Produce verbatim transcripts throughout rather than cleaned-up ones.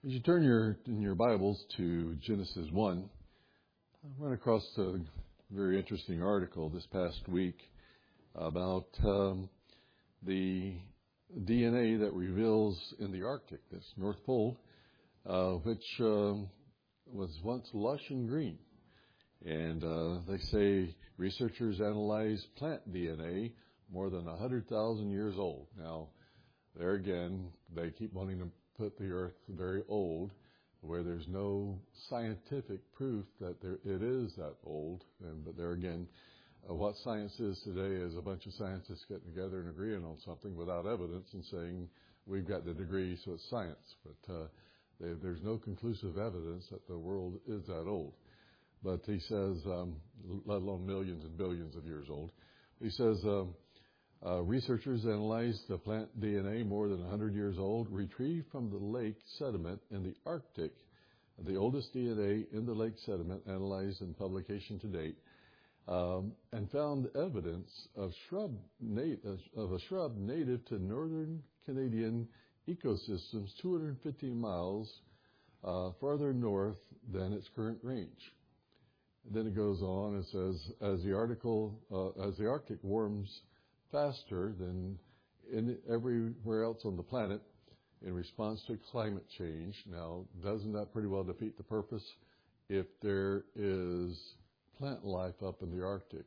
As you turn your in your Bibles to Genesis one, I ran across a very interesting article this past week about um, the D N A that reveals in the Arctic, this North Pole, uh, which um, was once lush and green. And uh, they say researchers analyzed plant D N A more than one hundred thousand years old. Now, there again, they keep wanting to put the earth very old, where there's no scientific proof that there, it is that old. And but there again, uh, what science is today is a bunch of scientists getting together and agreeing on something without evidence and saying we've got the degree, so it's science. But uh, they, there's no conclusive evidence that the world is that old. But he says, um, let alone millions and billions of years old. He says. Um, Uh, researchers analyzed the plant D N A more than one hundred years old, retrieved from the lake sediment in the Arctic, the oldest D N A in the lake sediment analyzed in publication to date, um, and found evidence of shrub nat- of a shrub native to northern Canadian ecosystems two hundred fifty miles uh, farther north than its current range. And then it goes on and says, as the article, uh, as the Arctic warms faster than in everywhere else on the planet in response to climate change. Now, doesn't that pretty well defeat the purpose? If there is plant life up in the Arctic,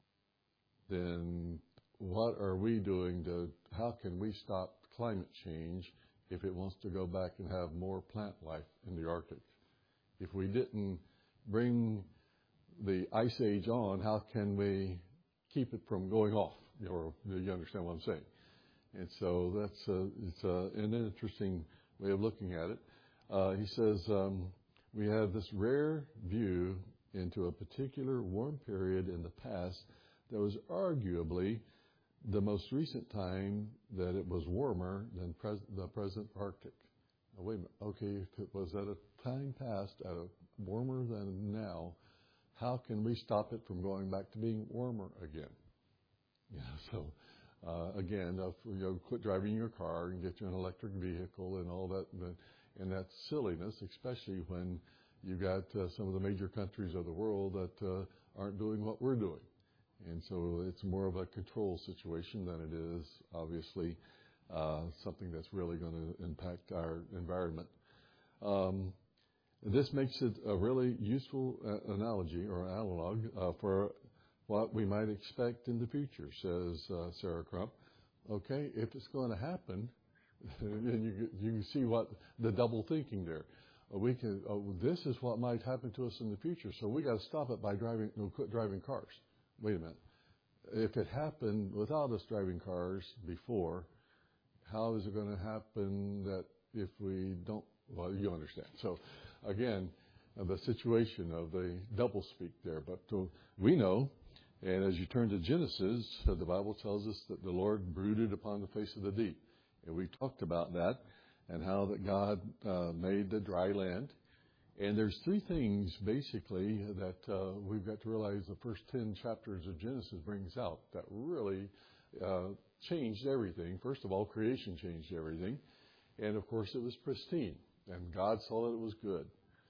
then what are we doing to, how can we stop climate change if it wants to go back and have more plant life in the Arctic? If we didn't bring the ice age on, how can we keep it from going off? Or you understand what I'm saying? And so that's a, it's a, an interesting way of looking at it. Uh, he says, um, we have this rare view into a particular warm period in the past that was arguably the most recent time that it was warmer than pres- the present Arctic. Now, wait a minute. Okay, if it was at a time past at a warmer than now, how can we stop it from going back to being warmer again? Yeah, so uh, again, uh, you know, quit driving your car and get you an electric vehicle and all that, and that's silliness, especially when you got uh, some of the major countries of the world that uh, aren't doing what we're doing. And so it's more of a control situation than it is, obviously, uh, something that's really going to impact our environment. Um, this makes it a really useful uh, analogy or analog uh, for what we might expect in the future, says uh, Sarah Crump. Okay, if it's going to happen, and you you can see what the double thinking there. Uh, we can. Oh, this is what might happen to us in the future, so we got to stop it by driving. No, quit driving cars. Wait a minute. If it happened without us driving cars before, how is it going to happen that if we don't? Well, you understand. So, again, uh, the situation of the double speak there. But uh, we know. And as you turn to Genesis, uh, the Bible tells us that the Lord brooded upon the face of the deep. And we talked about that and how that God uh, made the dry land. And there's three things, basically, that uh, we've got to realize the first ten chapters of Genesis brings out that really uh, changed everything. First of all, creation changed everything. And, of course, it was pristine. And God saw that it was good.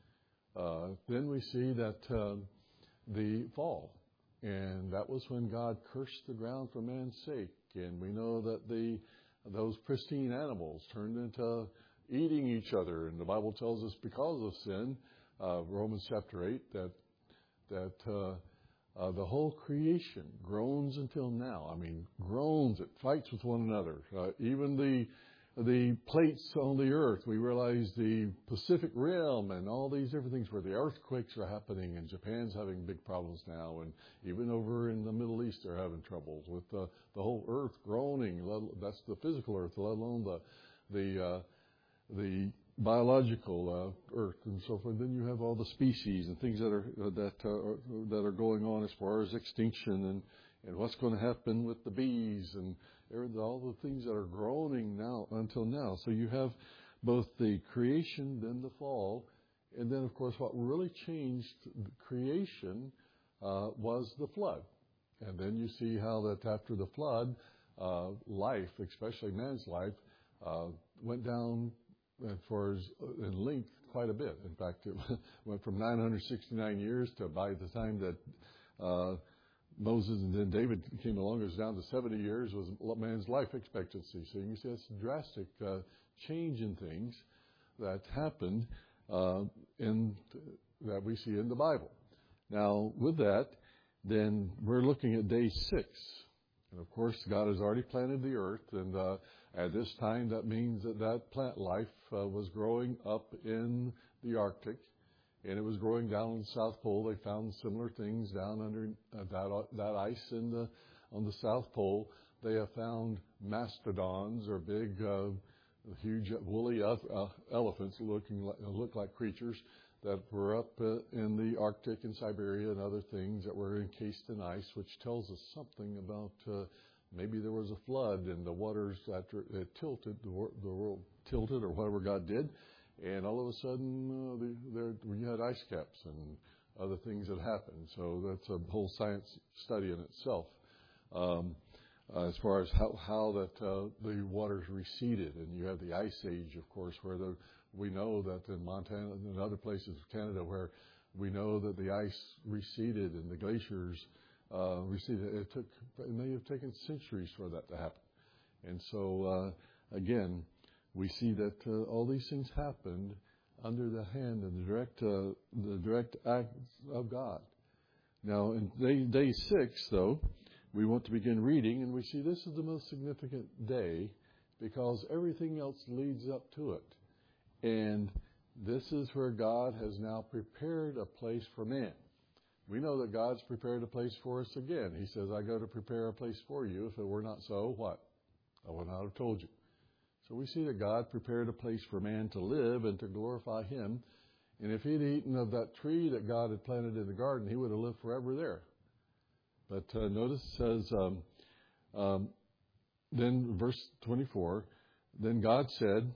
Uh, then we see that uh, the fall. And that was when God cursed the ground for man's sake. And we know that the those pristine animals turned into eating each other. And the Bible tells us because of sin, uh, Romans chapter eight, that that uh, uh, the whole creation groans until now. I mean, groans. It fights with one another. Uh, even the the plates on the earth, we realize the Pacific Rim and all these different things where the earthquakes are happening, and Japan's having big problems now, and even over in the Middle East they're having troubles with uh, the whole earth groaning. That's the physical earth, let alone the the uh, the biological uh, earth and so forth. Then you have all the species and things that are uh, that uh, are, that are going on as far as extinction and and what's going to happen with the bees and all the things that are groaning now until now. So you have both the creation, then the fall, and then, of course, what really changed creation uh, was the flood. And then you see how that after the flood, uh, life, especially man's life, uh, went down as far as in length, quite a bit. In fact, it went from nine hundred sixty-nine years to by the time that uh, Moses and then David came along, it was down to seventy years was man's life expectancy. So you can see that's a drastic uh, change in things that happened uh, in that we see in the Bible. Now, with that, then we're looking at day six. And of course, God has already planted the earth, and uh, at this time, that means that that plant life uh, was growing up in the Arctic, and it was growing down on the South Pole. They found similar things down under uh, that that ice in the on the South Pole. They have found mastodons, or big, uh, huge woolly uh, elephants, looking like, look like creatures that were up uh, in the Arctic and Siberia and other things that were encased in ice, which tells us something about uh, maybe there was a flood and the waters after it tilted, the, wor- the world tilted or whatever God did, and all of a sudden uh, the, there, we had ice caps and other things that happened. So that's a whole science study in itself. Um, uh, as far as how, how that uh, the waters receded, and you have the Ice Age, of course, where the we know that in Montana and other places of Canada where we know that the ice receded and the glaciers uh, receded. It took, it may have taken centuries for that to happen. And so, uh, again, we see that uh, all these things happened under the hand and the direct, uh, the direct act of God. Now, in day, day six, though, we want to begin reading, and we see this is the most significant day because everything else leads up to it. And this is where God has now prepared a place for man. We know that God's prepared a place for us again. He says, I go to prepare a place for you. If it were not so, what? I would not have told you. So we see that God prepared a place for man to live and to glorify Him. And if he'd eaten of that tree that God had planted in the garden, he would have lived forever there. But uh, notice it says, um, um, then verse twenty-four, then God said,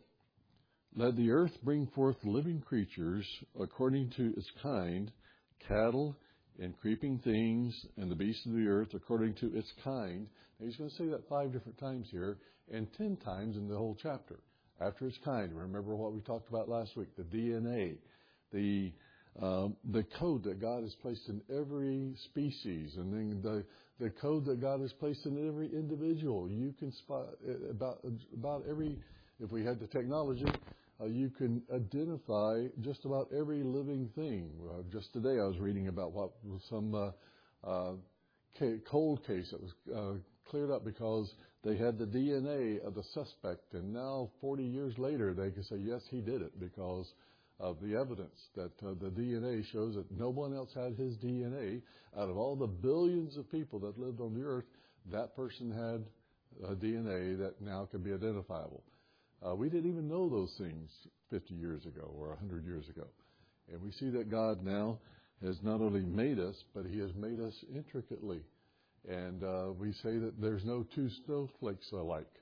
let the earth bring forth living creatures according to its kind, cattle and creeping things, and the beasts of the earth according to its kind. Now he's going to say that five different times here, and ten times in the whole chapter. After its kind. Remember what we talked about last week, the D N A, the um, the code that God has placed in every species, and then the the code that God has placed in every individual. You can spot about about every. If we had the technology, Uh, you can identify just about every living thing. Uh, just today I was reading about what was some uh, uh, ca- cold case that was uh, cleared up because they had the D N A of the suspect, and now forty years later they can say, yes, he did it because of the evidence that uh, the D N A shows that no one else had his D N A. Out of all the billions of people that lived on the earth, that person had a D N A that now can be identifiable. Uh, we didn't even know those things fifty years ago or one hundred years ago. And we see that God now has not only made us, but He has made us intricately. And uh, we say that there's no two snowflakes alike.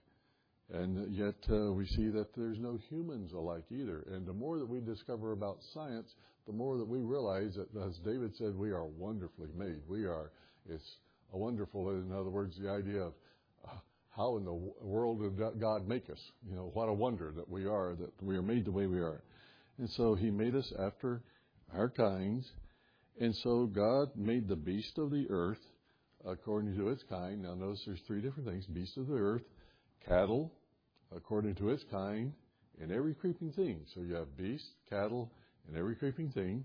And yet uh, we see that there's no humans alike either. And the more that we discover about science, the more that we realize that, as David said, we are wonderfully made. We are, it's a wonderful, in other words, the idea of uh, how in the world did God make us? You know, what a wonder that we are, that we are made the way we are. And so He made us after our kinds. And so God made the beast of the earth according to its kind. Now notice there's three different things. Beast of the earth, cattle, according to its kind, and every creeping thing. So you have beast, cattle, and every creeping thing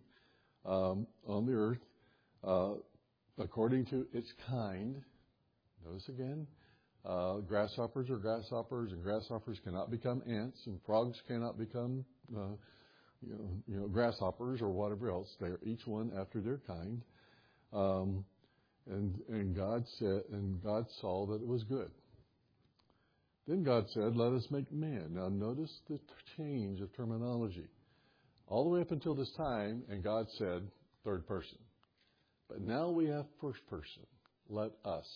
um, on the earth uh, according to its kind. Notice again. Uh, grasshoppers are grasshoppers, and grasshoppers cannot become ants, and frogs cannot become, uh, you know, you know, grasshoppers or whatever else. They are each one after their kind. Um, and and God said, and God saw that it was good. Then God said, "Let us make man." Now notice the change of terminology, all the way up until this time, and God said third person, but now we have first person. Let us.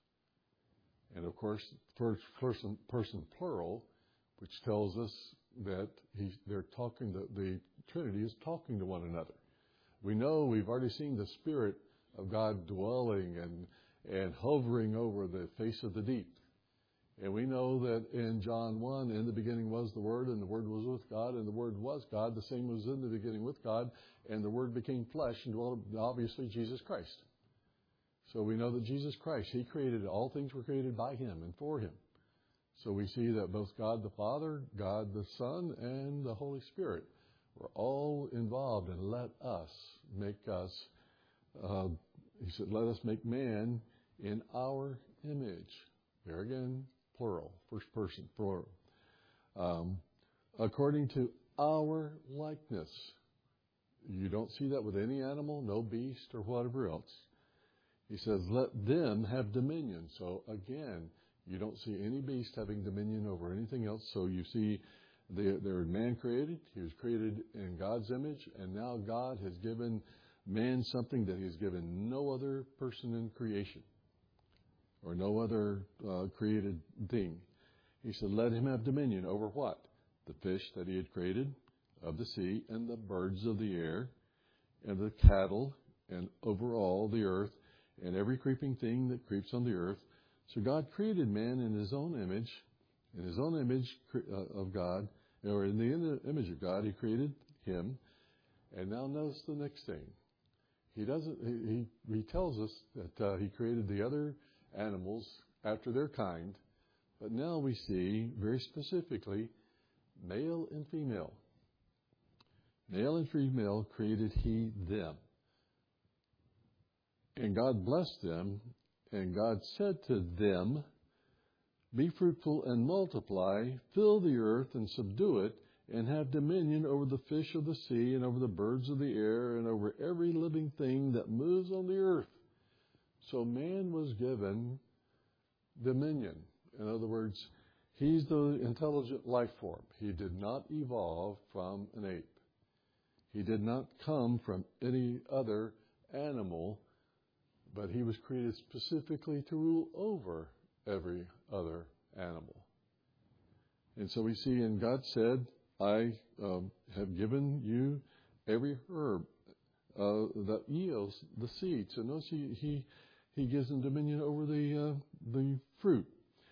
And of course, first person, person plural, which tells us that he, they're talking. The, the Trinity is talking to one another. We know we've already seen the Spirit of God dwelling and and hovering over the face of the deep. And we know that in John one, in the beginning was the Word, and the Word was with God, and the Word was God. The same was in the beginning with God, and the Word became flesh and dwelt, obviously, Jesus Christ. So we know that Jesus Christ, He created, all things were created by Him and for Him. So we see that both God the Father, God the Son, and the Holy Spirit were all involved, and let us make us, uh, He said, let us make man in our image. There again, plural, first person, plural. Um, according to our likeness. You don't see that with any animal, no beast or whatever else. He says, let them have dominion. So again, you don't see any beast having dominion over anything else. So you see, there was man created. He was created in God's image. And now God has given man something that He has given no other person in creation, or no other uh, created thing. He said, let him have dominion over what? The fish that He had created of the sea, and the birds of the air, and the cattle, and over all the earth, and every creeping thing that creeps on the earth. So God created man in His own image, in His own image uh, of God, or in the image of God, He created him. And now notice the next thing. He doesn't. He he tells us that uh, He created the other animals after their kind, but now we see very specifically male and female. Male and female created He them. And God blessed them, and God said to them, be fruitful and multiply, fill the earth and subdue it, and have dominion over the fish of the sea, and over the birds of the air, and over every living thing that moves on the earth. So man was given dominion. In other words, he's the intelligent life form. He did not evolve from an ape. He did not come from any other animal, but he was created specifically to rule over every other animal. And so we see, and God said, I um, have given you every herb uh, that yields the seed. So notice he, he, he gives them dominion over the uh, the fruit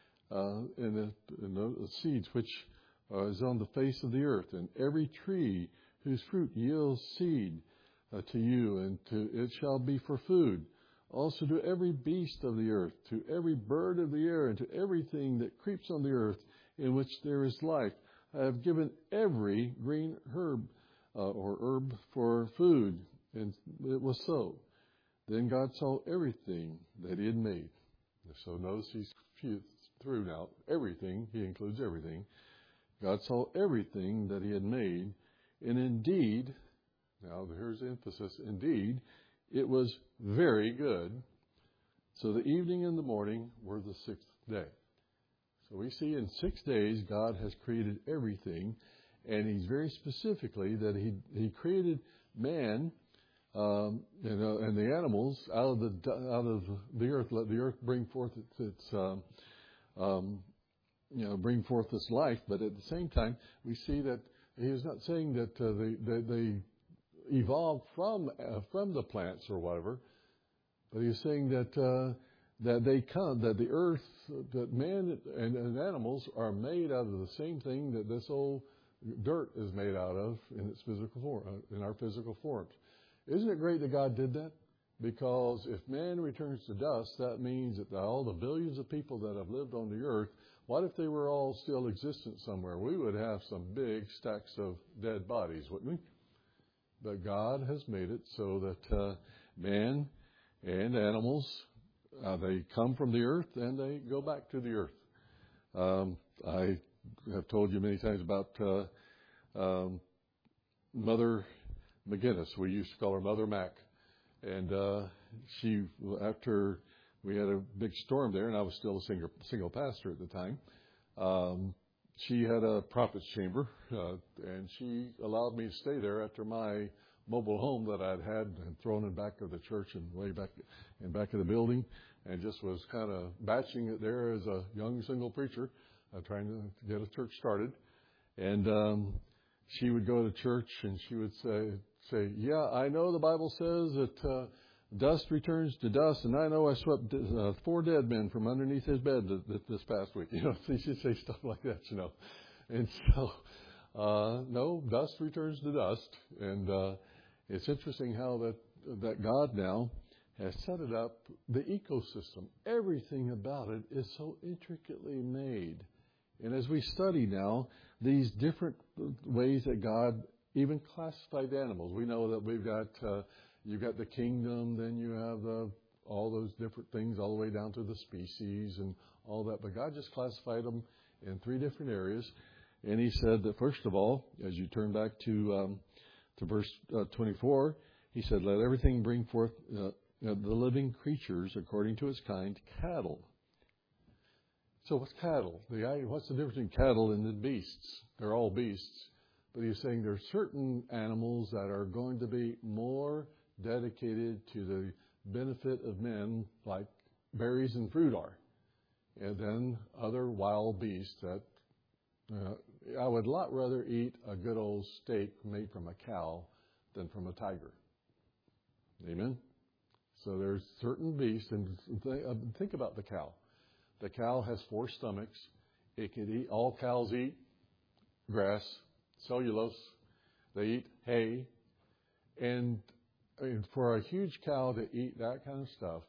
uh, and, the, and the seeds which uh, is on the face of the earth, and every tree whose fruit yields seed uh, to you, and to it shall be for food. Also to every beast of the earth, to every bird of the air, and to everything that creeps on the earth, in which there is life. I have given every green herb uh, or herb for food. And it was so. Then God saw everything that He had made. So notice He's through now. Everything, He includes everything. God saw everything that He had made. And indeed, now here's the emphasis, indeed, it was very good. So the evening and the morning were the sixth day. So we see in six days God has created everything, and He's very specifically that He He created man um, and, uh, and the animals out of the out of the earth. Let the earth bring forth its, its um, um, you know bring forth this life. But at the same time, we see that He is not saying that uh, they, they they evolved from uh, from the plants or whatever, but He's saying that. Uh, That they come, that the earth, that man and, and animals are made out of the same thing that this old dirt is made out of in its physical form, in our physical forms. Isn't it great that God did that? Because if man returns to dust, that means that all the billions of people that have lived on the earth, what if they were all still existent somewhere? We would have some big stacks of dead bodies, wouldn't we? But God has made it so that uh, man and animals, Uh, they come from the earth and they go back to the earth. Um, I have told you many times about uh, um, Mother McGinnis. We used to call her Mother Mac. And uh, she, after we had a big storm there, and I was still a single, single pastor at the time, um, she had a prophet's chamber, uh, and she allowed me to stay there after my mobile home that I'd had and thrown in back of the church and way back in back of the building, and just was kind of batching it there as a young single preacher, uh, trying to get a church started. And um, she would go to church and she would say, say, yeah, I know the Bible says that uh, Dust returns to dust, and I know I swept uh, four dead men from underneath his bed th- th- this past week. You know, he should say stuff like that, you know. And so, uh, no, dust returns to dust. And uh, it's interesting how that that God now has set it up, the ecosystem. Everything about it is so intricately made. And as we study now these different ways that God even classified animals, we know that we've got, uh, you've got the kingdom, then you have the, all those different things all the way down to the species and all that. But God just classified them in three different areas. And he said that, first of all, as you turn back to um, to verse uh, twenty-four, he said, let everything bring forth uh, uh, the living creatures according to its kind, cattle. So what's cattle? The, what's the difference between cattle and the beasts? They're all beasts. But he's saying there are certain animals that are going to be more dedicated to the benefit of men, like berries and fruit are. And then other wild beasts that uh, I would a lot rather eat a good old steak made from a cow than from a tiger. Amen? So there's certain beasts, and think about the cow. The cow has four stomachs. It can eat, all cows eat grass, cellulose. They eat hay. And, and for a huge cow to eat that kind of stuff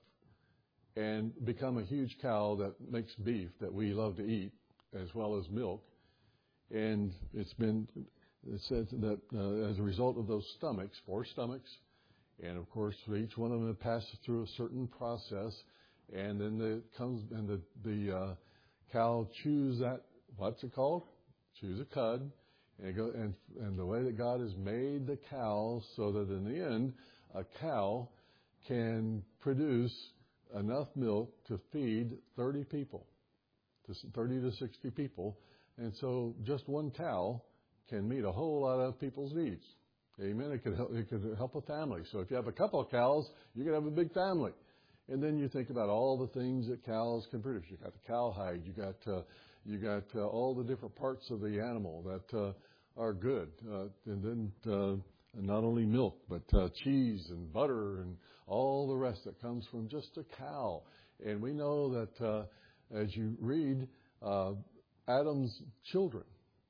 and become a huge cow that makes beef that we love to eat as well as milk, and it's been, it says that uh, as a result of those stomachs, four stomachs, and of course each one of them passes through a certain process, and then it comes, and the, the uh, cow chews that, what's it called? Chews a cud, and, it go, and, and the way that God has made the cow so that in the end, a cow can produce enough milk to feed thirty people, to thirty to sixty people. And so just one cow can meet a whole lot of people's needs. Amen. It could help, it could help a family. So if you have a couple of cows, you can have a big family. And then you think about all the things that cows can produce. You got the cowhide. You got uh, you got uh, all the different parts of the animal that uh, are good. Uh, and then uh, not only milk, but uh, cheese and butter and all the rest that comes from just a cow. And we know that uh, as you read, uh, Adam's children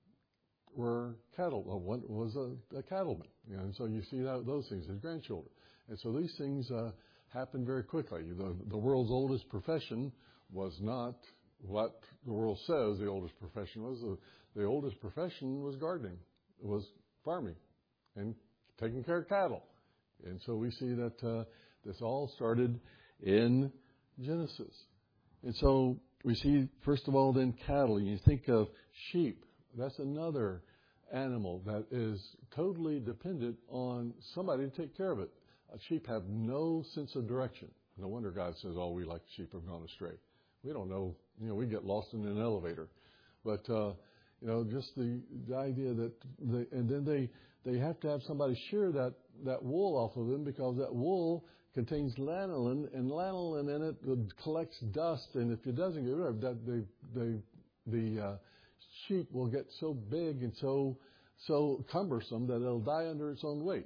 were cattle. Well, one was a, a cattleman. You know, and so you see that, those things, his grandchildren. And so these things uh, happen very quickly. The, the world's oldest profession was not what the world says the oldest profession was. The, the oldest profession was gardening. It was farming and taking care of cattle. And so we see that uh, this all started in Genesis. And so we see, first of all, then cattle. You think of sheep. That's another animal that is totally dependent on somebody to take care of it. Uh, sheep have no sense of direction. No wonder God says, oh, we like sheep have gone astray. We don't know. You know, we get lost in an elevator. But, uh, you know, just the, the idea that, they, and then they, they have to have somebody shear that, that wool off of them, because that wool contains lanolin, and lanolin in it collects dust, and if it doesn't get rid of that, the the the uh, sheep will get so big and so so cumbersome that it'll die under its own weight.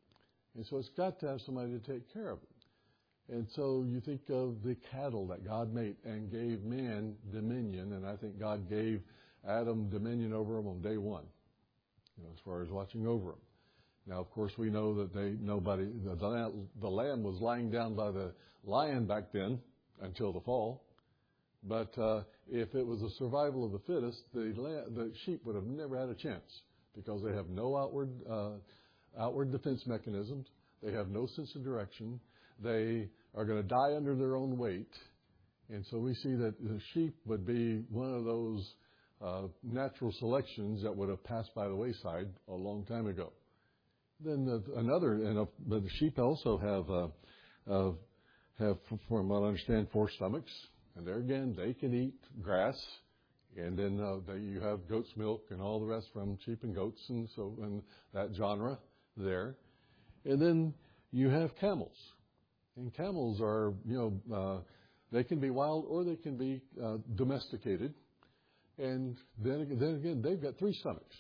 And so it's got to have somebody to take care of it. And so you think of the cattle that God made and gave man dominion, and I think God gave Adam dominion over them on day one, you know, as far as watching over them. Now, of course, we know that they nobody the, the, the lamb was lying down by the lion back then until the fall. But uh, if it was the survival of the fittest, the lamb, the sheep would have never had a chance, because they have no outward uh, outward defense mechanisms. They have no sense of direction. They are going to die under their own weight. And so we see that the sheep would be one of those uh, natural selections that would have passed by the wayside a long time ago. Then the, another, and uh, but the sheep also have, uh, uh, have, from what I understand, four stomachs. And there again, they can eat grass. And then uh, they, you have goat's milk and all the rest from sheep and goats, and so in that genre there. And then you have camels. And camels are, you know, uh, they can be wild or they can be uh, domesticated. And then, then again, they've got three stomachs.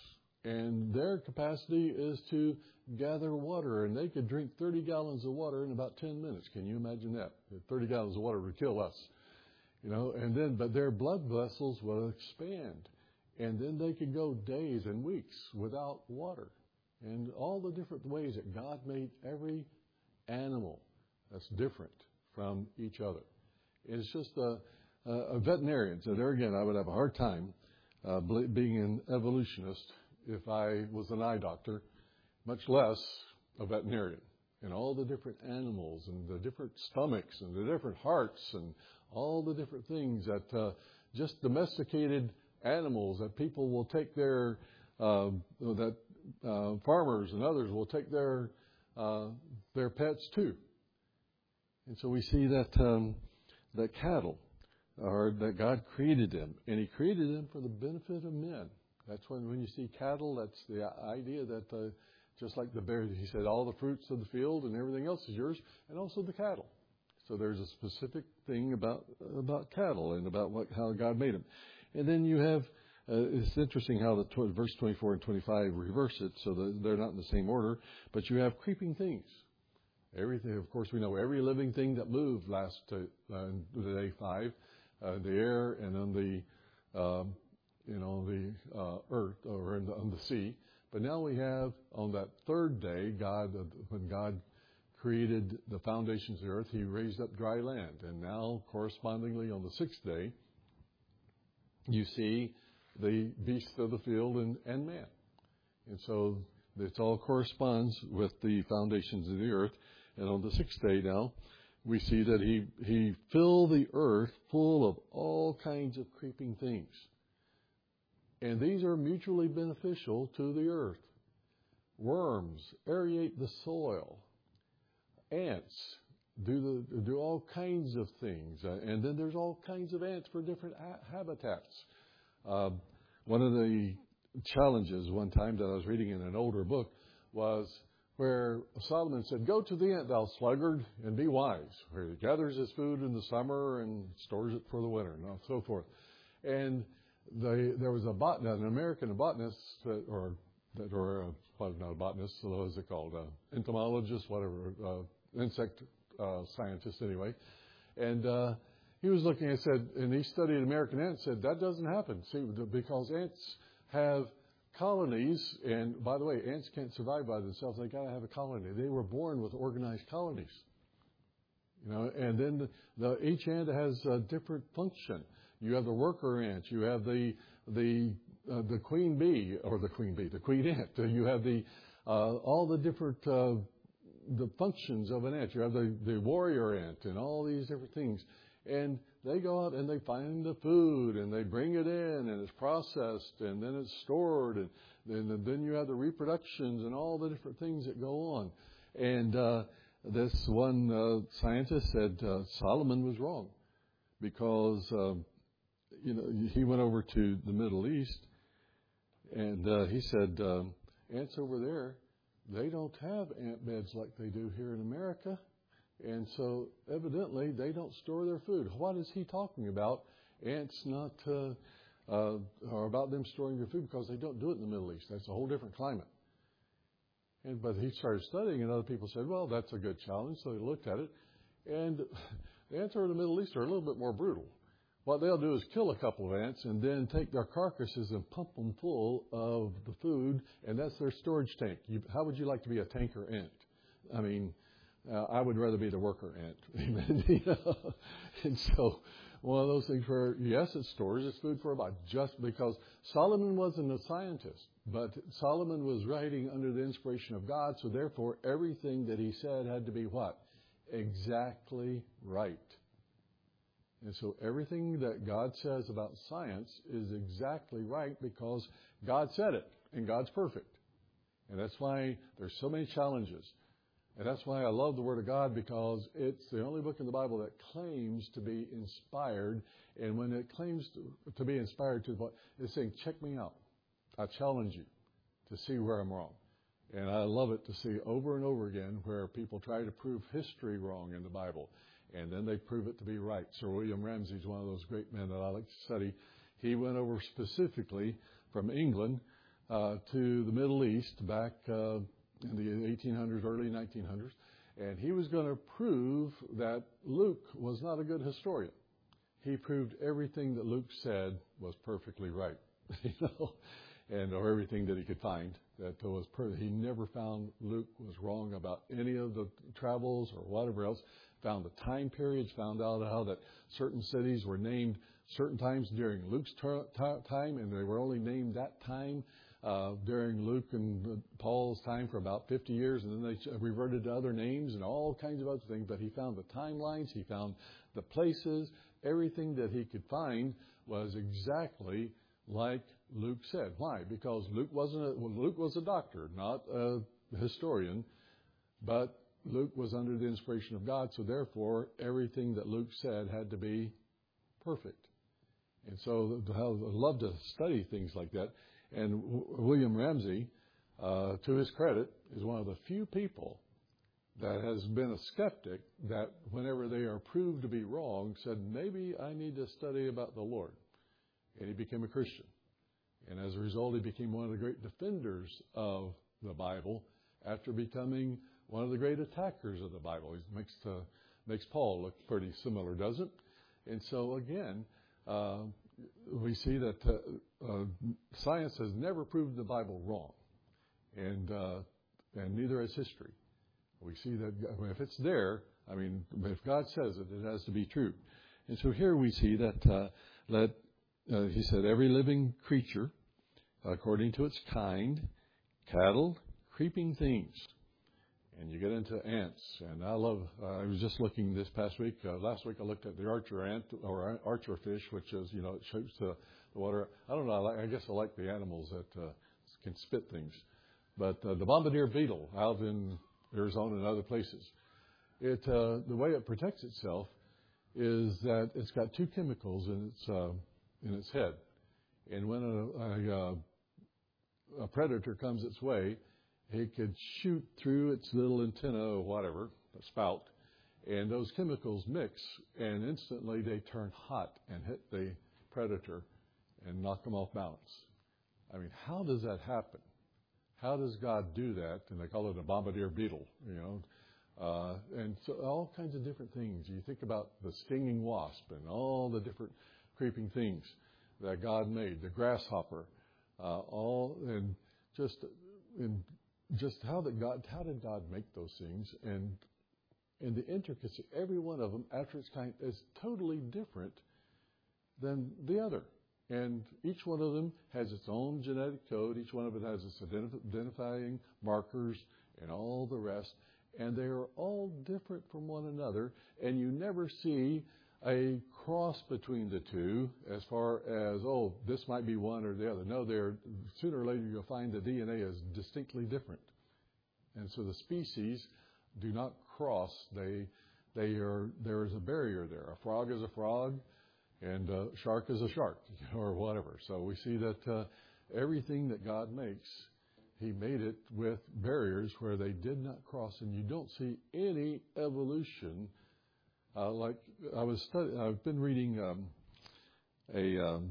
And their capacity is to gather water, and they could drink thirty gallons of water in about ten minutes. Can you imagine that? thirty gallons of water would kill us. You know, and then, but their blood vessels will expand. And then they could go days and weeks without water. And all the different ways that God made every animal that's different from each other. It's just a, a, a veterinarian. So there again, I would have a hard time uh, being an evolutionist if I was an eye doctor, much less a veterinarian. And all the different animals and the different stomachs and the different hearts and all the different things that uh, just domesticated animals that people will take their, uh, that uh, farmers and others will take their uh, their pets too. And so we see that um, that cattle, or that God created them, and He created them for the benefit of men. That's when when you see cattle, that's the idea that uh, just like the bear, He said, all the fruits of the field and everything else is yours, and also the cattle. So there's a specific thing about about cattle and about what how God made them. And then you have, uh, it's interesting how the tw- verse twenty-four and twenty-five reverse it, so that they're not in the same order, but you have creeping things. Everything, of course, we know every living thing that moved last uh, uh, day five, uh, the air and on the, um, you know, the uh, earth or in the, on the sea. But now we have on that third day, God, uh, when God created the foundations of the earth, He raised up dry land, and now correspondingly on the sixth day, you see the beasts of the field and, and man. And so it all corresponds with the foundations of the earth. And on the sixth day now, we see that he, he filled the earth full of all kinds of creeping things. And these are mutually beneficial to the earth. Worms aerate the soil. Ants do the do all kinds of things, uh, and then there's all kinds of ants for different ha- habitats. Uh, one of the challenges one time that I was reading in an older book was where Solomon said, "Go to the ant, thou sluggard, and be wise." Where he gathers his food in the summer and stores it for the winter, and so forth. And the, there was a botanist, an American botanist, that, or that, or uh, well, not a botanist, so what is it called? Uh, entomologist, whatever, uh, insect. Uh, scientist anyway, and uh, he was looking and said, and he studied American ants, said that doesn't happen. See, because ants have colonies, and by the way, ants can't survive by themselves. They got to have a colony. They were born with organized colonies, you know. And then the, the each ant has a different function. You have the worker ant. You have the the uh, the queen bee, or the queen bee, the queen ant. You have the uh, all the different. Uh, the functions of an ant. You have the, the warrior ant and all these different things. And they go out and they find the food and they bring it in and it's processed and then it's stored. And then, then you have the reproductions and all the different things that go on. And uh, this one uh, scientist said uh, Solomon was wrong because, um, you know, he went over to the Middle East and uh, he said, um, ants over there, they don't have ant beds like they do here in America. And so evidently they don't store their food. What is he talking about? Ants not, uh, uh, or about them storing their food, because they don't do it in the Middle East. That's a whole different climate. And, but he started studying and other people said, well, that's a good challenge. So he looked at it. And the ants over the Middle East are a little bit more brutal. What they'll do is kill a couple of ants and then take their carcasses and pump them full of the food, and that's their storage tank. You, how would you like to be a tanker ant? I mean, uh, I would rather be the worker ant. You know? And so one of those things where, yes, it stores its food for about just because Solomon wasn't a scientist, but Solomon was writing under the inspiration of God, so therefore everything that he said had to be what? Exactly right. And so everything that God says about science is exactly right because God said it, and God's perfect. And that's why there's so many challenges. And that's why I love the Word of God, because it's the only book in the Bible that claims to be inspired. And when it claims to, to be inspired to the point, it's saying, check me out. I challenge you to see where I'm wrong. And I love it to see over and over again where people try to prove history wrong in the Bible. And then they prove it to be right. Sir William Ramsay is one of those great men that I like to study. He went over specifically from England uh, to the Middle East back uh, in the eighteen hundreds, early nineteen hundreds, and he was going to prove that Luke was not a good historian. He proved everything that Luke said was perfectly right, you know, and or everything that he could find that was per- he never found Luke was wrong about any of the travels or whatever else. Found the time periods, found out how that certain cities were named certain times during Luke's ter- t- time, and they were only named that time uh, during Luke and Paul's time for about fifty years, and then they reverted to other names and all kinds of other things. But he found the timelines, he found the places, everything that he could find was exactly like Luke said. Why? Because Luke wasn't a, well, Luke was a doctor, not a historian, but Luke was under the inspiration of God, so therefore everything that Luke said had to be perfect. And so I love to study things like that. And William Ramsey, uh, to his credit, is one of the few people that has been a skeptic that whenever they are proved to be wrong, said, maybe I need to study about the Lord. And he became a Christian. And as a result, he became one of the great defenders of the Bible after becoming one of the great attackers of the Bible. He makes, uh, makes Paul look pretty similar, doesn't it? And so, again, uh, we see that uh, uh, science has never proved the Bible wrong, and uh, and neither has history. We see that if it's there, I mean, if God says it, it has to be true. And so here we see that, uh, that uh, he said, every living creature, according to its kind, cattle, creeping things. And you get into ants, and I love, uh, I was just looking this past week, uh, last week I looked at the archer ant, or archer fish, which is, you know, it shoots the, the water. I don't know, I, like, I guess I like the animals that uh, can spit things. But uh, the bombardier beetle out in Arizona and other places, it uh, the way it protects itself is that it's got two chemicals in its, uh, in its head. And when a, a, a predator comes its way, it could shoot through its little antenna or whatever, a spout, and those chemicals mix, and instantly they turn hot and hit the predator and knock them off balance. I mean, how does that happen? How does God do that? And they call it a bombardier beetle, you know. Uh, and so all kinds of different things. You think about the stinging wasp and all the different creeping things that God made, the grasshopper, uh, all, and just in Just how did God how did God make those things, and and the intricacy, every one of them after its kind is totally different than the other, and each one of them has its own genetic code. Each one of it has its identif- identifying markers and all the rest, and they are all different from one another. And you never see a cross between the two as far as, oh, this might be one or the other. No, they're, sooner or later you'll find the D N A is distinctly different. And so the species do not cross. They, they are, there is a barrier there. A frog is a frog, and a shark is a shark, or whatever. So we see that uh, everything that God makes, He made it with barriers where they did not cross, and you don't see any evolution. Uh, like I was, study, I've been reading um, a, um,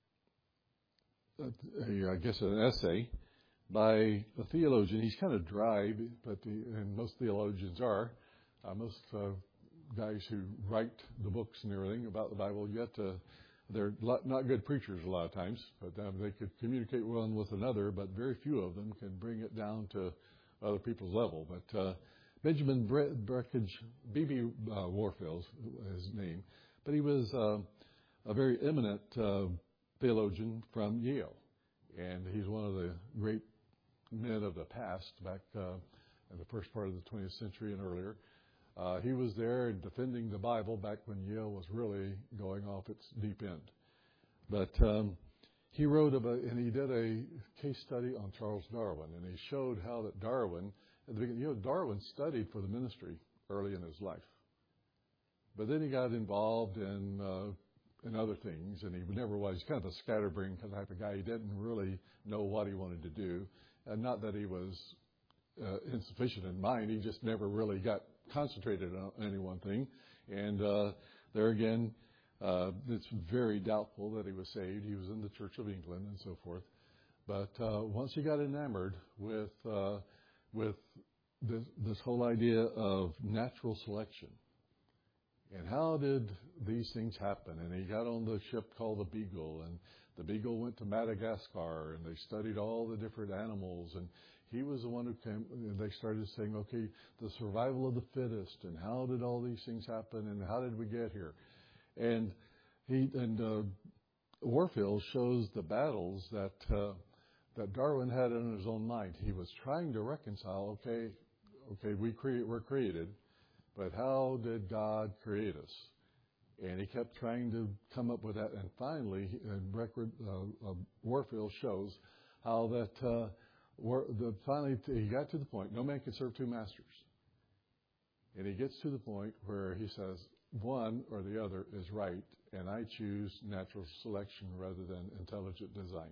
a, I guess, an essay by a theologian. He's kind of dry, but the, and most theologians are. Uh, most uh, guys who write the books and everything about the Bible, yet uh, they're not good preachers a lot of times, but um, they could communicate one with another, but very few of them can bring it down to other people's level. But uh, Benjamin Bre- Breckage, B B Uh, Warfield's his name, but he was uh, a very eminent uh, theologian from Yale, and he's one of the great men of the past back uh, in the first part of the twentieth century and earlier. Uh, he was there defending the Bible back when Yale was really going off its deep end. But um, he wrote about, and he did a case study on Charles Darwin, and he showed how that Darwin, at the beginning, you know, Darwin studied for the ministry early in his life. But then he got involved in uh, in other things, and he never was. He's kind of a scatterbrain type of guy. He didn't really know what he wanted to do. And not that he was uh, insufficient in mind. He just never really got concentrated on any one thing. And uh, there again, uh, it's very doubtful that he was saved. He was in the Church of England and so forth. But uh, once he got enamored with uh, with this, this whole idea of natural selection, and how did these things happen? And he got on the ship called the Beagle, and the Beagle went to Madagascar, and they studied all the different animals, and he was the one who came, and they started saying, okay, the survival of the fittest, and how did all these things happen, and how did we get here? And he and uh, Warfield shows the battles that uh, that Darwin had in his own mind. He was trying to reconcile, okay, okay, we create, we're created, but how did God create us? And he kept trying to come up with that. And finally, and record uh, uh, Warfield shows how that uh, war, the, finally he got to the point, no man can serve two masters. And he gets to the point where he says, one or the other is right, and I choose natural selection rather than intelligent design.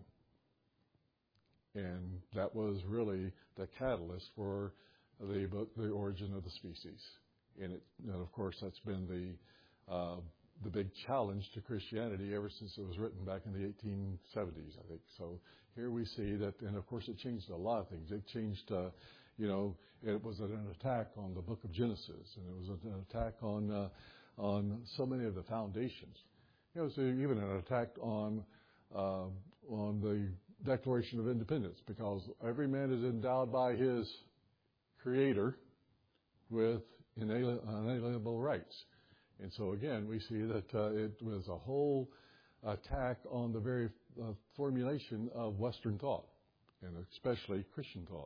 And that was really the catalyst for the the origin of the species. And, it, and of course, that's been the uh, the big challenge to Christianity ever since it was written back in the eighteen seventies, I think. So here we see that, and of course, it changed a lot of things. It changed, uh, you know, it was an attack on the Book of Genesis, and it was an attack on uh, on so many of the foundations. It was even an attack on uh, on the Declaration of Independence, because every man is endowed by his Creator with inalienable rights. And so again, we see that uh, it was a whole attack on the very uh, formulation of Western thought, and especially Christian thought.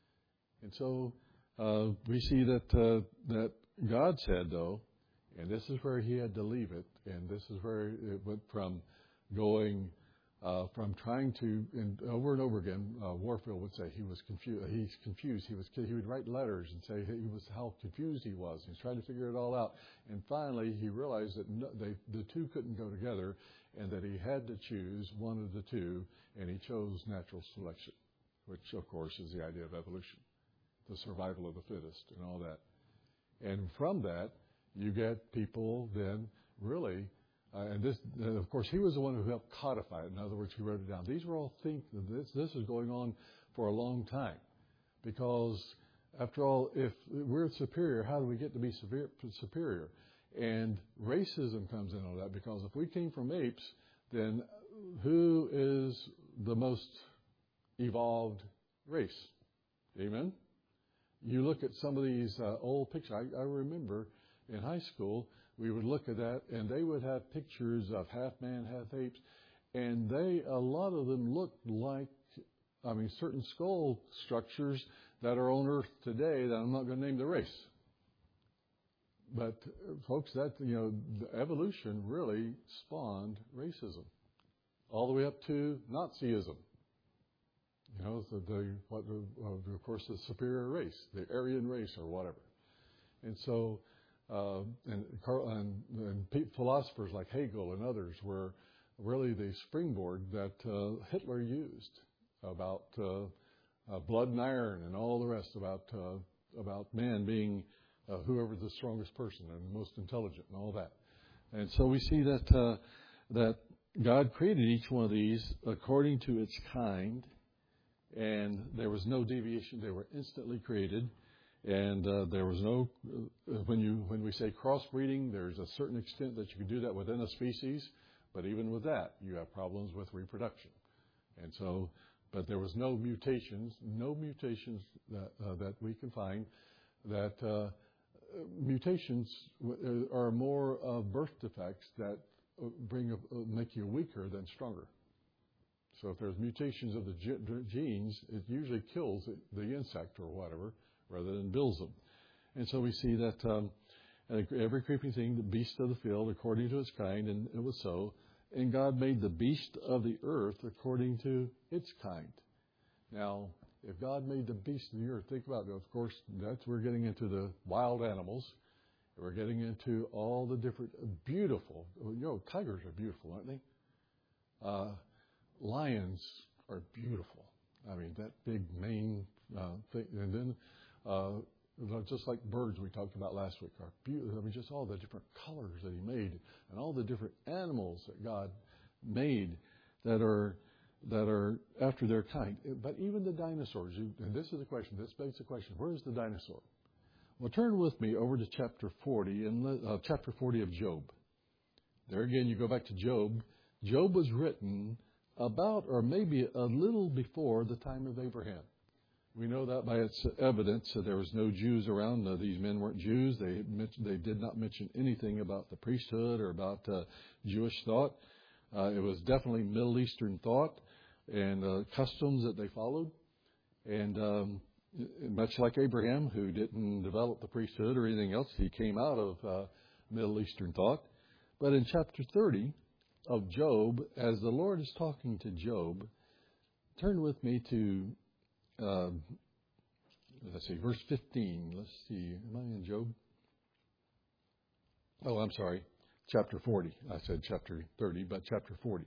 And so uh, we see that uh, that God said, though, and this is where he had to leave it, and this is where it went from going Uh, from trying to, and over and over again, uh, Warfield would say he was confused. He's confused. He was. He would write letters and say he was how confused he was. He was trying to figure it all out. And finally, he realized that no, they, the two couldn't go together, and that he had to choose one of the two. And he chose natural selection, which, of course, is the idea of evolution, the survival of the fittest, and all that. And from that, you get people then really. Uh, and this, uh, of course, he was the one who helped codify it. In other words, he wrote it down. These were all things. This this is going on for a long time, because after all, if we're superior, how do we get to be severe, superior? And racism comes in on that, because if we came from apes, then who is the most evolved race? Amen. You look at some of these uh, old pictures. I, I remember in high school, we would look at that, and they would have pictures of half man, half apes, and they, a lot of them looked like, I mean, certain skull structures that are on Earth today that I'm not going to name the race. But, folks, that, you know, the evolution really spawned racism, all the way up to Nazism. You know, the, the what, of course, the superior race, the Aryan race or whatever. And so, Uh, and, and, and philosophers like Hegel and others were really the springboard that uh, Hitler used about uh, uh, blood and iron and all the rest, about uh, about man being uh, whoever the strongest person and most intelligent and all that. And so we see that uh, that God created each one of these according to its kind, and there was no deviation. They were instantly created. And uh, there was no, uh, when you when we say crossbreeding, there's a certain extent that you can do that within a species, but even with that, you have problems with reproduction. And so, but there was no mutations, no mutations that uh, that we can find. That uh, mutations are more of birth defects that bring a, make you weaker than stronger. So if there's mutations of the genes, it usually kills the insect or whatever, rather than builds them. And so we see that um, every creeping thing, the beast of the field, according to its kind, and it was so. And God made the beast of the earth according to its kind. Now, if God made the beast of the earth, think about it. Of course, that's we're getting into the wild animals. We're getting into all the different beautiful. You know, tigers are beautiful, aren't they? Uh, lions are beautiful. I mean, that big mane uh, thing, and then. Uh, just like birds we talked about last week are beautiful. I mean, just all the different colors that he made, and all the different animals that God made that are that are after their kind. But even the dinosaurs, and this is the question, this begs the question, where is the dinosaur? Well, turn with me over to chapter forty, in uh, chapter forty of Job. There again, you go back to Job. Job was written about or maybe a little before the time of Abraham. We know that by its evidence that there was no Jews around. Uh, these men weren't Jews. They they did not mention anything about the priesthood or about uh, Jewish thought. Uh, it was definitely Middle Eastern thought and uh, customs that they followed. And um, much like Abraham, who didn't develop the priesthood or anything else, he came out of uh, Middle Eastern thought. But in chapter thirty of Job, as the Lord is talking to Job, turn with me to Uh, let's see, verse fifteen. Let's see. Am I in Job? Oh, I'm sorry. Chapter forty. I said chapter thirty, but chapter forty.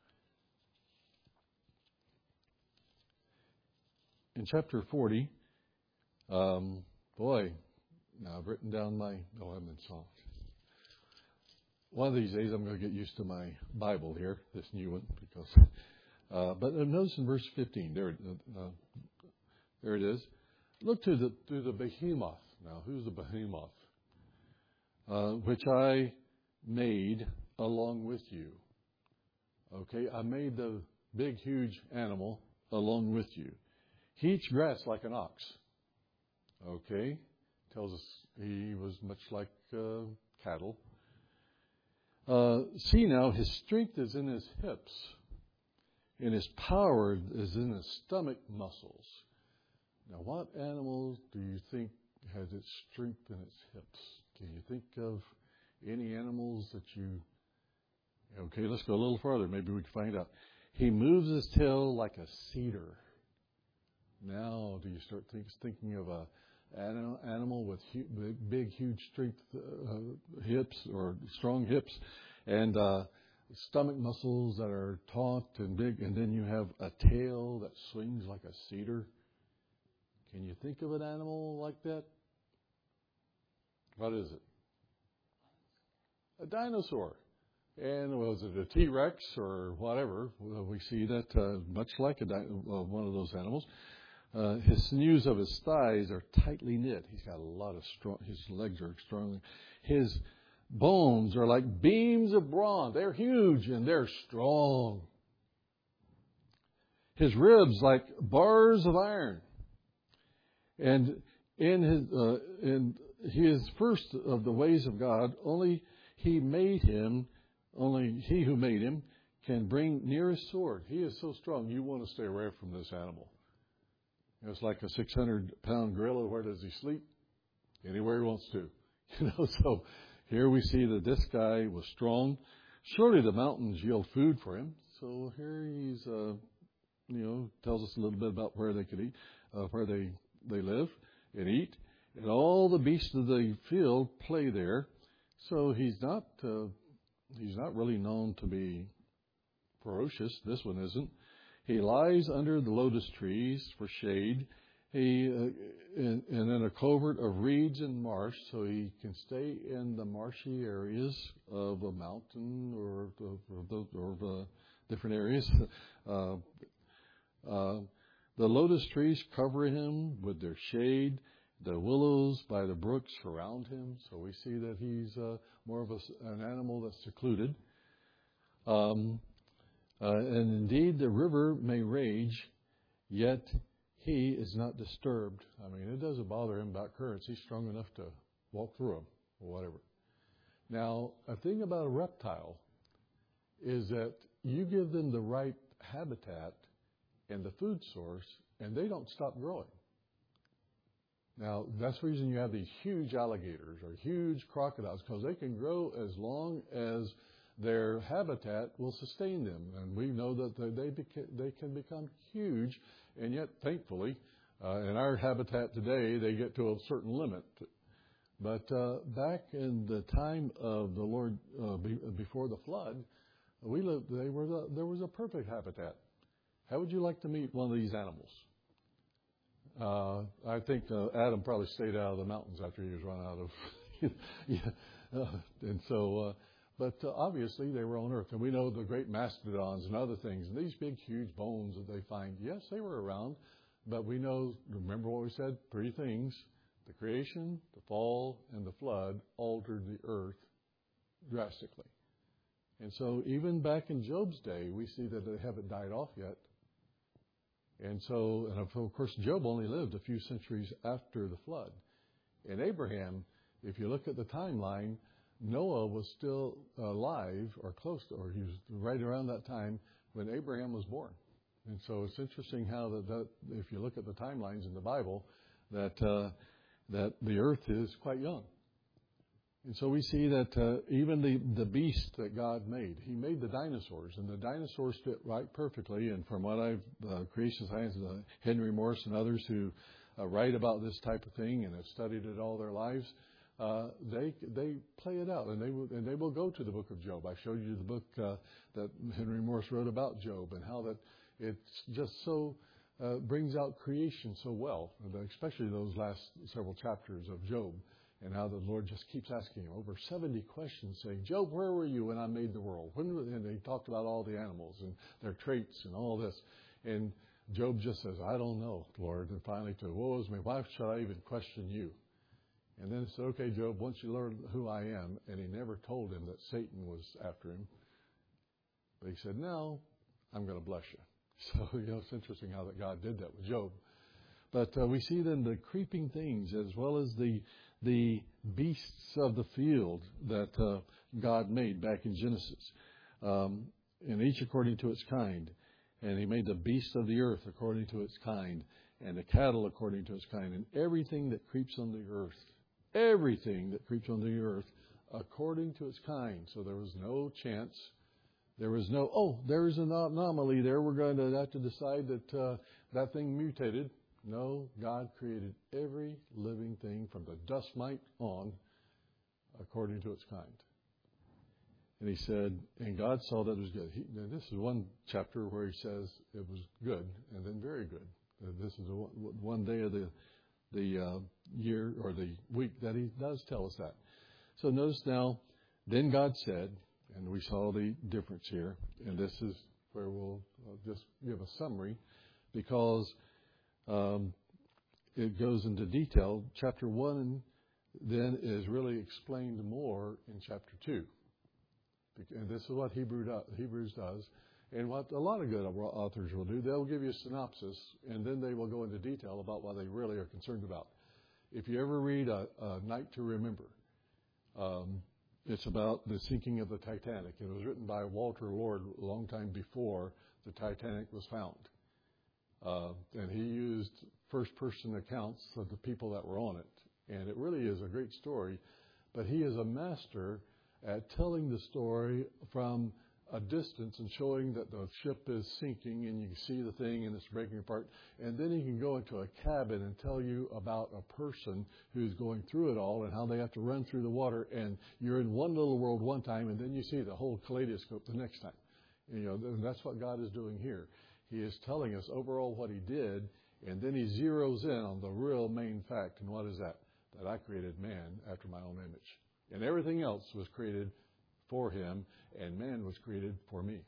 In chapter forty, um, boy, now I've written down my, oh, I'm in Psalms. One of these days I'm going to get used to my Bible here, this new one, because, uh, but notice in verse fifteen, there, uh, There it is. Look to the to the behemoth. Now, who's the behemoth? Uh, which I made along with you. Okay, I made the big, huge animal along with you. He eats grass like an ox. Okay, tells us he was much like uh, cattle. Uh, see now, his strength is in his hips, and his power is in his stomach muscles. Now, what animal do you think has its strength in its hips? Can you think of any animals that you... Okay, let's go a little further. Maybe we can find out. He moves his tail like a cedar. Now, do you start think, thinking of a an animal with hu- big, big, huge strength uh, hips or strong hips and uh, stomach muscles that are taut and big, and then you have a tail that swings like a cedar? Can you think of an animal like that? What is it? A dinosaur. And was it a T-Rex or whatever? Well, we see that uh, much like a di- uh, one of those animals. Uh, his sinews of his thighs are tightly knit. He's got a lot of strong, his legs are strong. His bones are like beams of bronze. They're huge and they're strong. His ribs like bars of iron. And in his, uh, in he is first of the ways of God. Only he made him, only he who made him can bring near his sword. He is so strong, you want to stay away from this animal. It's like a six hundred pound gorilla. Where does he sleep? Anywhere he wants to. You know, so here we see that this guy was strong. Surely the mountains yield food for him. So here he's, uh, you know, tells us a little bit about where they could eat, uh, where they They live and eat, and all the beasts of the field play there. So he's not uh, he's not really known to be ferocious. This one isn't. He lies under the lotus trees for shade. He uh, and, and in a covert of reeds and marsh, so he can stay in the marshy areas of a mountain or or, or, or uh, different areas. Uh, uh, The lotus trees cover him with their shade. The willows by the brooks surround him. So we see that he's uh, more of a, an animal that's secluded. Um, uh, and indeed, the river may rage, yet he is not disturbed. I mean, it doesn't bother him about currents. He's strong enough to walk through them or whatever. Now, a thing about a reptile is that you give them the right habitat and the food source, and they don't stop growing. Now, that's the reason you have these huge alligators or huge crocodiles, because they can grow as long as their habitat will sustain them. And we know that they beca- they can become huge, and yet, thankfully, uh, in our habitat today, they get to a certain limit. But uh, back in the time of the Lord, uh, be- before the flood, we lived. They were the, there was a perfect habitat. How would you like to meet one of these animals? Uh, I think uh, Adam probably stayed out of the mountains after he was run out of. yeah. uh, and so, uh, But uh, obviously they were on Earth. And we know the great mastodons and other things. And these big, huge bones that they find, yes, they were around. But we know, remember what we said? Three things. The creation, the fall, and the flood altered the earth drastically. And so even back in Job's day, we see that they haven't died off yet. And so, and of course, Job only lived a few centuries after the flood. And Abraham, if you look at the timeline, Noah was still alive or close to, or he was right around that time when Abraham was born. And so it's interesting how that, that if you look at the timelines in the Bible, that uh, that the earth is quite young. And so we see that uh, even the, the beast that God made, he made the dinosaurs, and the dinosaurs fit right perfectly. And from what I've, uh, creation science, uh, Henry Morse and others who uh, write about this type of thing and have studied it all their lives, uh, they they play it out, and they will, and they will go to the book of Job. I showed you the book uh, that Henry Morse wrote about Job and how that it's just so uh, brings out creation so well, especially those last several chapters of Job. And how the Lord just keeps asking him over seventy questions, saying, Job, where were you when I made the world? When, and he talked about all the animals and their traits and all this. And Job just says, I don't know, Lord. And finally, to woe is me, why should I even question you? And then he said, okay, Job, once you learn who I am. And he never told him that Satan was after him. But he said, no, I'm going to bless you. So, you know, it's interesting how that God did that with Job. But uh, we see then the creeping things as well as the the beasts of the field that uh, God made back in Genesis, um, and each according to its kind. And he made the beasts of the earth according to its kind, and the cattle according to its kind, and everything that creeps on the earth, everything that creeps on the earth according to its kind. So there was no chance. There was no, oh, there's an anomaly there. We're going to have to decide that uh, that thing mutated. No, God created every living thing from the dust mite on according to its kind. And he said, and God saw that it was good. He, this is one chapter where he says it was good and then very good. Uh, this is a, one day of the the uh, year or the week that he does tell us that. So notice now, then God said, and we saw the difference here, and this is where we'll uh, just give a summary because Um, it goes into detail. Chapter one then is really explained more in chapter two. And this is what Hebrew do, Hebrews does. And what a lot of good authors will do, they'll give you a synopsis, and then they will go into detail about what they really are concerned about. If you ever read A, a Night to Remember, um, it's about the sinking of the Titanic. It was written by Walter Lord a long time before the Titanic was found. Uh, and he used first-person accounts of the people that were on it. And it really is a great story. But he is a master at telling the story from a distance and showing that the ship is sinking and you can see the thing and it's breaking apart. And then he can go into a cabin and tell you about a person who's going through it all and how they have to run through the water. And you're in one little world one time and then you see the whole kaleidoscope the next time. And, you know, and that's what God is doing here. He is telling us overall what he did, and then he zeroes in on the real main fact. And what is that? That I created man after my own image. And everything else was created for him, and man was created for me.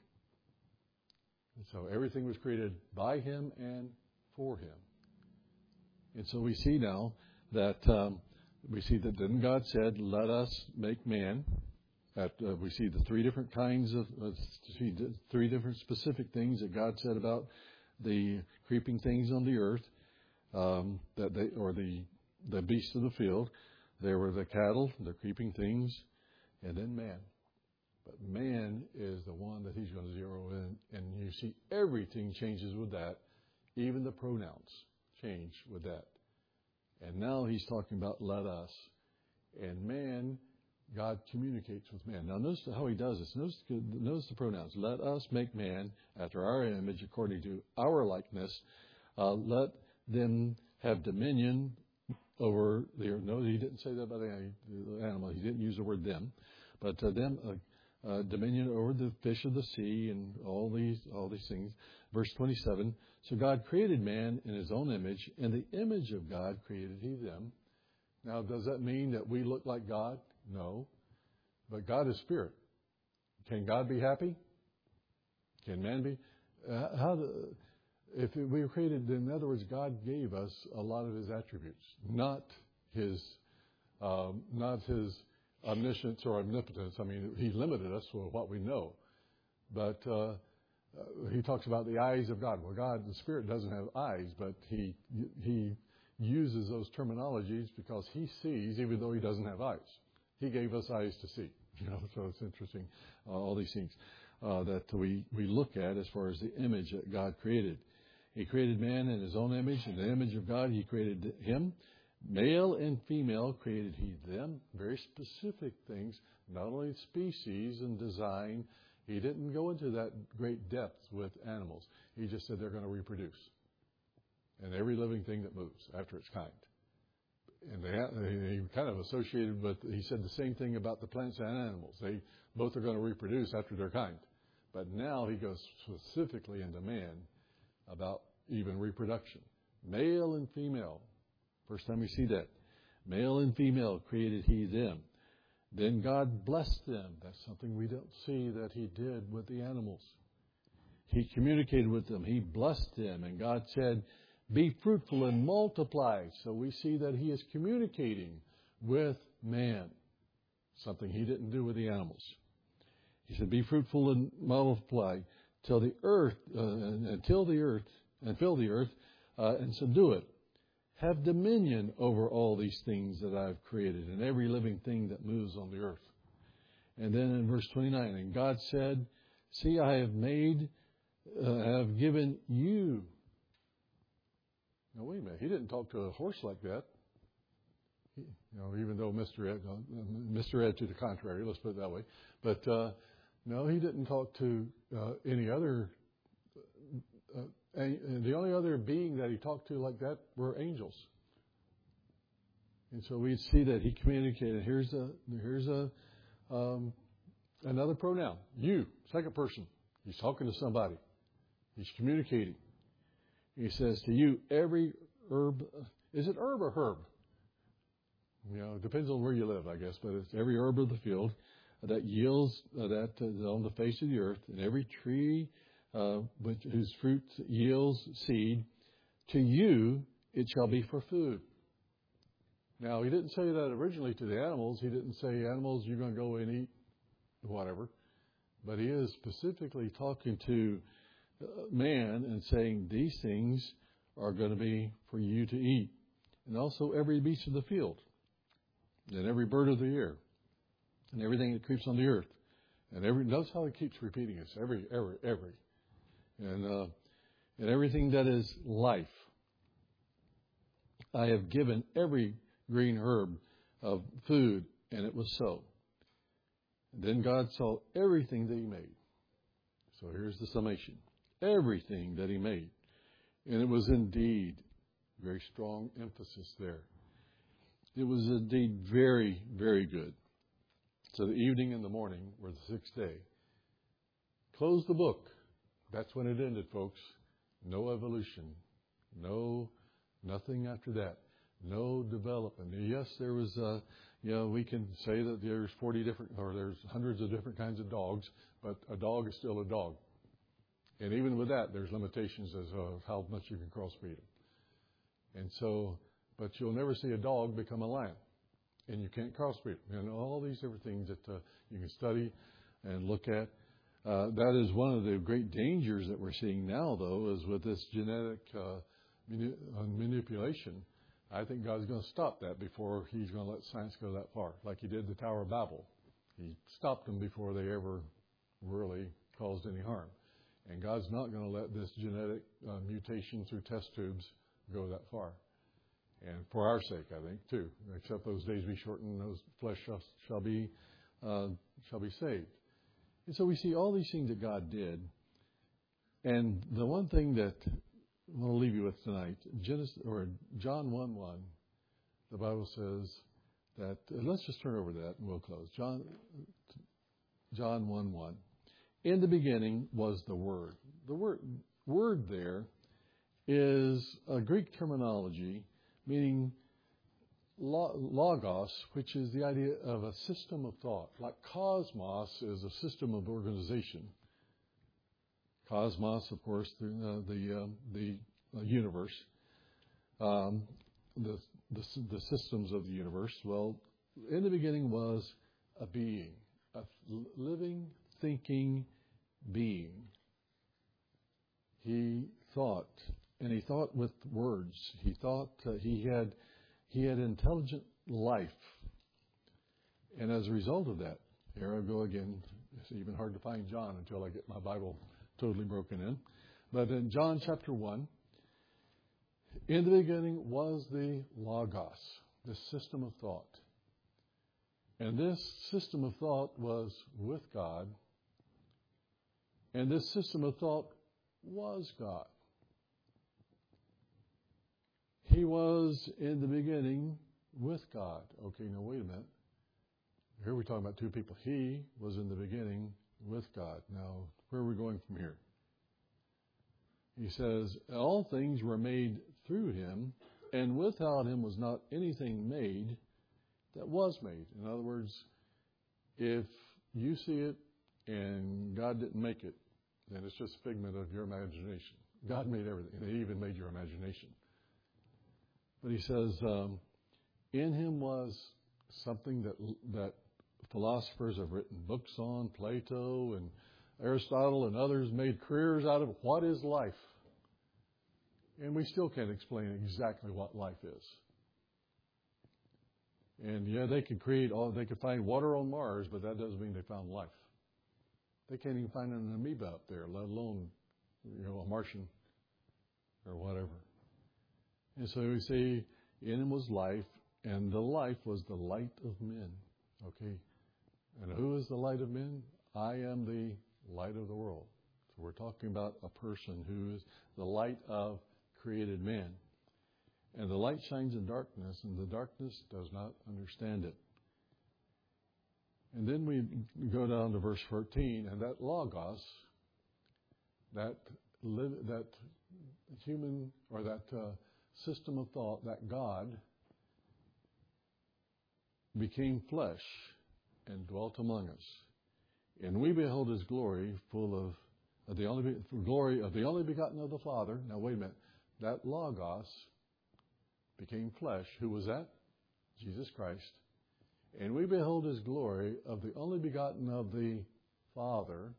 And so everything was created by him and for him. And so we see now that um, we see that then God said, let us make man. That, uh, we see the three different kinds of, uh, three different specific things that God said about the creeping things on the earth, um, that they, or the the beasts of the field. There were the cattle, the creeping things, and then man. But man is the one that he's going to zero in, and you see everything changes with that. Even the pronouns change with that. And now he's talking about let us, and man. God communicates with man. Now, notice how he does this. Notice, notice the pronouns. Let us make man after our image, according to our likeness. Uh, let them have dominion over the earth. No, he didn't say that about the animal. He didn't use the word them. But uh, them, uh, uh, dominion over the fish of the sea and all these, all these things. Verse twenty-seven. So God created man in his own image. In the image of God created he them. Now, does that mean that we look like God? No. But God is spirit. Can God be happy? Can man be? Uh, how do, if we were created, in other words, God gave us a lot of His attributes, not His, um, not His omniscience or omnipotence. I mean, He limited us for what we know, but uh, He talks about the eyes of God. Well, God, the Spirit doesn't have eyes, but He He uses those terminologies because He sees, even though He doesn't have eyes. He gave us eyes to see. You know, so it's interesting, uh, all these things uh, that we, we look at as far as the image that God created. He created man in His own image. In the image of God, He created him. Male and female created He them. Very specific things, not only species and design. He didn't go into that great depth with animals. He just said they're going to reproduce. And every living thing that moves after its kind. And they, he kind of associated with, he said the same thing about the plants and animals. They both are going to reproduce after their kind. But now he goes specifically into man about even reproduction. Male and female. First time we see that. Male and female created He them. Then God blessed them. That's something we don't see that He did with the animals. He communicated with them. He blessed them. And God said, be fruitful and multiply. So we see that He is communicating with man, something He didn't do with the animals. He said, be fruitful and multiply till the earth, uh, until the earth, and fill the earth, uh, and subdue it. Have dominion over all these things that I've created, and every living thing that moves on the earth. And then in verse twenty-nine, and God said, see, I have made, uh, have given you. Now, wait a minute. He didn't talk to a horse like that. He, you know, even though Mister Ed, uh, Mister Ed to the contrary, let's put it that way. But, uh, no, he didn't talk to uh, any other. Uh, and the only other being that he talked to like that were angels. And so we see that he communicated. Here's a, here's a, um, another pronoun. You, second person. He's talking to somebody. He's communicating. He says to you, every herb, is it herb or herb? You know, it depends on where you live, I guess, but it's every herb of the field that yields, uh, that is on the face of the earth, and every tree uh, which, whose fruit yields seed, to you it shall be for food. Now, he didn't say that originally to the animals. He didn't say, animals, you're going to go and eat whatever. But he is specifically talking to man and saying these things are going to be for you to eat. And also every beast of the field and every bird of the air and everything that creeps on the earth. And every, notice how he keeps repeating this, every, every, every. And, uh, and everything that is life. I have given every green herb of food, and it was so. And then God saw everything that He made. So here's the summation. Everything that He made. And it was indeed, very strong emphasis there. It was indeed very, very good. So the evening and the morning were the sixth day. Close the book. That's when it ended, folks. No evolution. No, nothing after that. No development. Yes, there was, uh, you know, we can say that there's forty different, or there's hundreds of different kinds of dogs, but a dog is still a dog. And even with that, there's limitations as to how much you can crossbreed them. And so, but you'll never see a dog become a lion. And you can't crossbreed them. And all these different things that uh, you can study and look at. Uh, that is one of the great dangers that we're seeing now, though, is with this genetic uh, mani- uh, manipulation. I think God's going to stop that before He's going to let science go that far, like He did the Tower of Babel. He stopped them before they ever really caused any harm. And God's not going to let this genetic uh, mutation through test tubes go that far. And for our sake, I think, too. Except those days be shortened, those flesh shall, shall be uh, shall be saved. And so we see all these things that God did. And the one thing that I want to leave you with tonight, Genesis or John one one, the Bible says that, let's just turn over that and we'll close. John John one one. In the beginning was the Word. The word word there is a Greek terminology meaning logos, which is the idea of a system of thought. Like cosmos is a system of organization. Cosmos, of course, the uh, the, uh, the uh, universe, um, the, the the systems of the universe. Well, in the beginning was a being, a living, thinking being. He thought, and he thought with words. He thought uh, he had he had intelligent life, and as a result of that, here I go again. It's even hard to find John until I get my Bible totally broken in. But in John chapter one, in the beginning was the Logos, the system of thought. And this system of thought was with God. And this system of thought was God. He was in the beginning with God. Okay, now wait a minute. Here we're talking about two people. He was in the beginning with God. Now, where are we going from here? He says, all things were made through him, and without him was not anything made that was made. In other words, if you see it and God didn't make it, then it's just a figment of your imagination. God made everything, and he even made your imagination. But he says, um, in him was something that that philosophers have written books on, Plato and Aristotle and others made careers out of. What is life? And we still can't explain exactly what life is. And yeah, they could create all, they could find water on Mars, but that doesn't mean they found life. They can't even find an amoeba up there, let alone, you know, a Martian or whatever. And so we see in him was life, and the life was the light of men. Okay. And who is the light of men? I am the light of the world. So we're talking about a person who is the light of created man. And the light shines in darkness, and the darkness does not understand it. And then we go down to verse fourteen, and that Logos, that live, that human, or that uh, system of thought, that God, became flesh and dwelt among us. And we behold his glory, full of, of the only glory of the only begotten of the Father. Now wait a minute. That Logos became flesh. Who was that? Jesus Christ. And we behold his glory of the only begotten of the Father,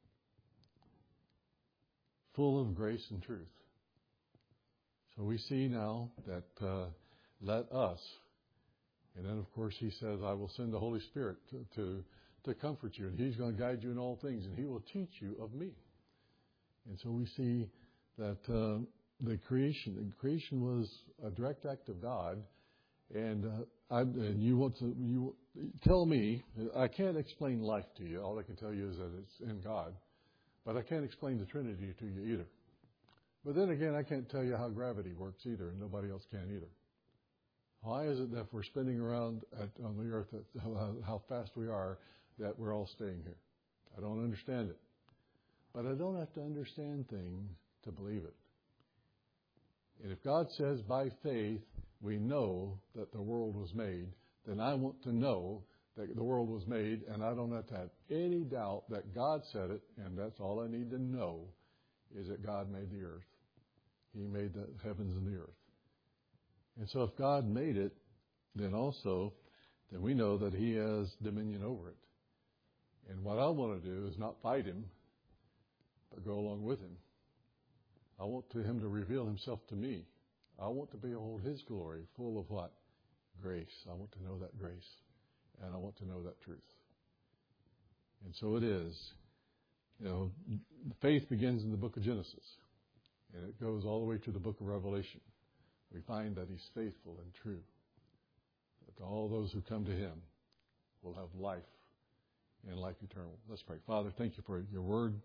full of grace and truth. So we see now that uh, let us, and then of course he says, I will send the Holy Spirit to, to, to comfort you, and he's going to guide you in all things, and he will teach you of me. And so we see that uh, the creation, the creation was a direct act of God. And uh, I, and you want to you tell me, I can't explain life to you. All I can tell you is that it's in God. But I can't explain the Trinity to you either. But then again, I can't tell you how gravity works either, and nobody else can either. Why is it that if we're spinning around at, on the earth, at how, how fast we are, that we're all staying here? I don't understand it. But I don't have to understand things to believe it. And if God says by faith, we know that the world was made, then I want to know that the world was made, and I don't have to have any doubt that God said it, and that's all I need to know is that God made the earth. He made the heavens and the earth. And so if God made it, then also, then we know that he has dominion over it. And what I want to do is not fight him, but go along with him. I want to him to reveal himself to me. I want to behold his glory, full of what? Grace. I want to know that grace. And I want to know that truth. And so it is. You know, faith begins in the book of Genesis. And it goes all the way to the book of Revelation. We find that he's faithful and true. That all those who come to him will have life and life eternal. Let's pray. Father, thank you for your word.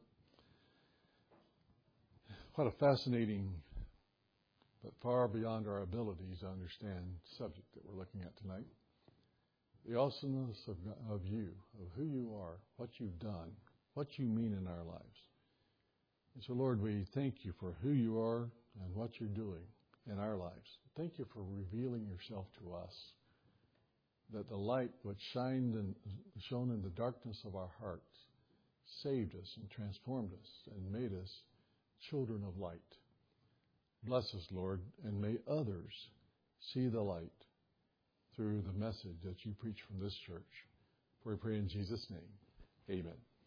What a fascinating, but far beyond our abilities to understand subject that we're looking at tonight. The awesomeness of, of you, of who you are, what you've done, what you mean in our lives. And so, Lord, we thank you for who you are and what you're doing in our lives. Thank you for revealing yourself to us that the light which shined and shone in the darkness of our hearts saved us and transformed us and made us children of light. Bless us, Lord, and may others see the light through the message that you preach from this church. For we pray in Jesus' name. Amen.